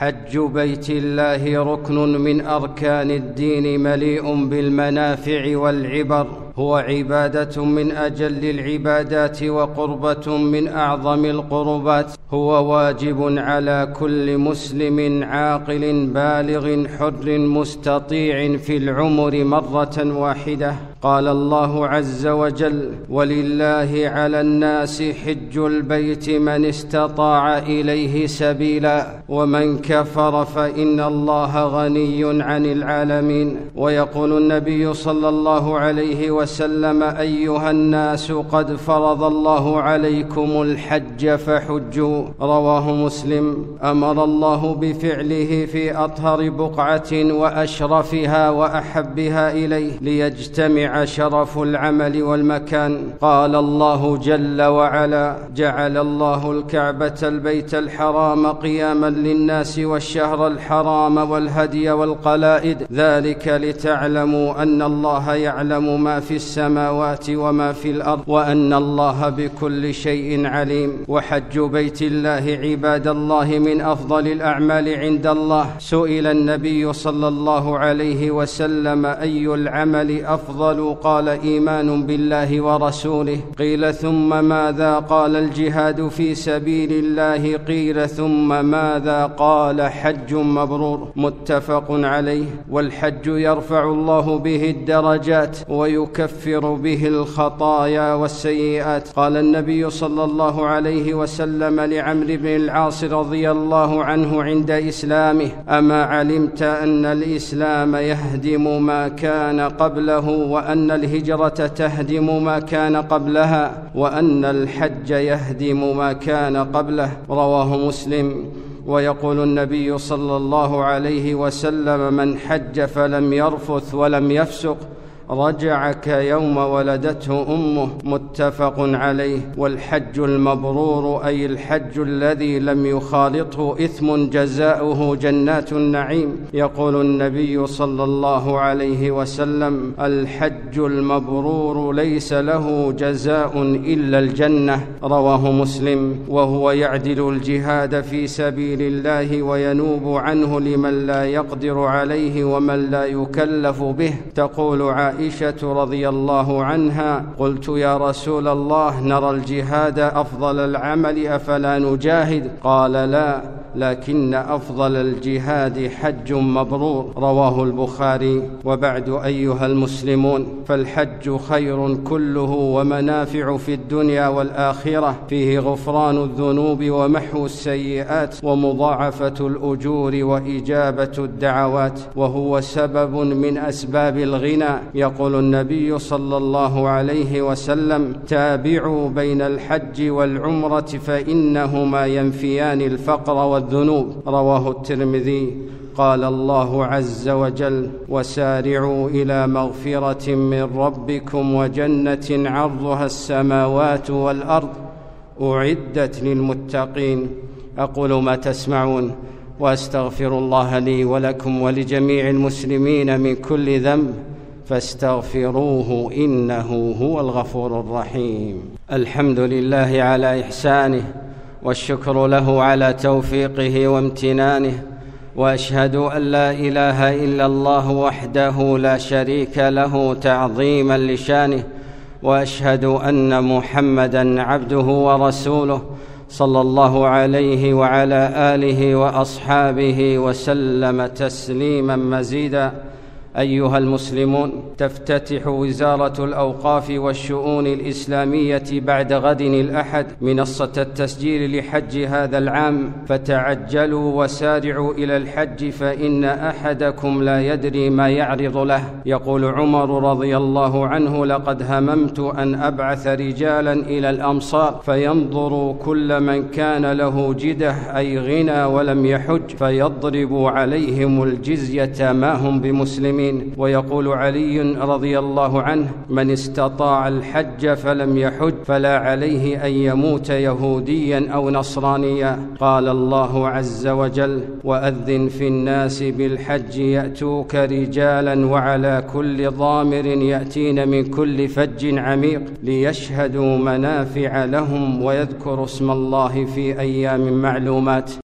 حج بيت الله ركن من أركان الدين مليء بالمنافع والعبر، هو عبادة من أجل العبادات وقربة من أعظم القربات، هو واجب على كل مسلم عاقل بالغ حر مستطيع في العمر مرة واحدة. قال الله عز وجل: ولله على الناس حج البيت من استطاع إليه سبيلا ومن كفر فإن الله غني عن العالمين. ويقول النبي صلى الله عليه وسلم: أيها الناس قد فرض الله عليكم الحج فحجوا. رواه مسلم. أمر الله بفعله في أطهر بقعة وأشرفها وأحبها إليه ليجتمع شرف العمل والمكان. قال الله جل وعلا: جعل الله الكعبة البيت الحرام قياما للناس والشهر الحرام والهدي والقلائد، ذلك لتعلموا أن الله يعلم ما في السماوات وما في الأرض وأن الله بكل شيء عليم. وحج بيت الله عباد الله من أفضل الأعمال عند الله. سئل النبي صلى الله عليه وسلم: أي العمل أفضل؟ قال: إيمان بالله ورسوله. قيل: ثم ماذا؟ قال: الجهاد في سبيل الله. قيل: ثم ماذا؟ قال: حج مبرور. متفق عليه. والحج يرفع الله به الدرجات ويكفر به الخطايا والسيئات. قال النبي صلى الله عليه وسلم لعمرو بن العاص رضي الله عنه عند إسلامه: أما علمت أن الإسلام يهدم ما كان قبله وأن الهجرة تهدم ما كان قبلها وأن الحج يهدم ما كان قبله؟ رواه مسلم. ويقول النبي صلى الله عليه وسلم: من حج فلم يرفث ولم يفسق رجع كيوم ولدته أمه. متفق عليه. والحج المبرور أي الحج الذي لم يخالطه إثم جزاؤه جنات النعيم. يقول النبي صلى الله عليه وسلم: الحج المبرور ليس له جزاء إلا الجنة. رواه مسلم. وهو يعدل الجهاد في سبيل الله وينوب عنه لمن لا يقدر عليه ومن لا يكلف به. تقول عائشة رضي الله عنها: قلت يا رسول الله، نرى الجهاد أفضل العمل أفلا نجاهد؟ قال: لا، لكن أفضل الجهاد حج مبرور. رواه البخاري. وبعد أيها المسلمون، فالحج خير كله ومنافع في الدنيا والآخرة، فيه غفران الذنوب ومحو السيئات ومضاعفة الأجور وإجابة الدعوات، وهو سبب من أسباب الغنى. يقول النبي صلى الله عليه وسلم: تابعوا بين الحج والعمرة فإنهما ينفيان الفقر والذنوب. رواه الترمذي. قال الله عز وجل: وسارعوا إلى مغفرة من ربكم وجنة عرضها السماوات والأرض أعدت للمتقين. أقول ما تسمعون وأستغفر الله لي ولكم ولجميع المسلمين من كل ذنب فاستغفروه إنه هو الغفور الرحيم. الحمد لله على إحسانه والشكر له على توفيقه وامتنانه، وأشهد أن لا إله إلا الله وحده لا شريك له تعظيما لشانه، وأشهد أن محمدًا عبده ورسوله صلى الله عليه وعلى آله وأصحابه وسلم تسليما مزيدا. أيها المسلمون، تفتتح وزارة الأوقاف والشؤون الإسلامية بعد غد الأحد منصة التسجيل لحج هذا العام، فتعجلوا وسارعوا إلى الحج فإن أحدكم لا يدري ما يعرض له. يقول عمر رضي الله عنه: لقد هممت أن أبعث رجالا إلى الأمصار فينظروا كل من كان له جدة أي غنى ولم يحج فيضربوا عليهم الجزية ما هم بمسلمين. ويقول علي رضي الله عنه: من استطاع الحج فلم يحج فلا عليه أن يموت يهوديا أو نصرانيا. قال الله عز وجل: وأذن في الناس بالحج يأتوك رجالا وعلى كل ضامر يأتين من كل فج عميق ليشهدوا منافع لهم ويذكروا اسم الله في أيام معلومات.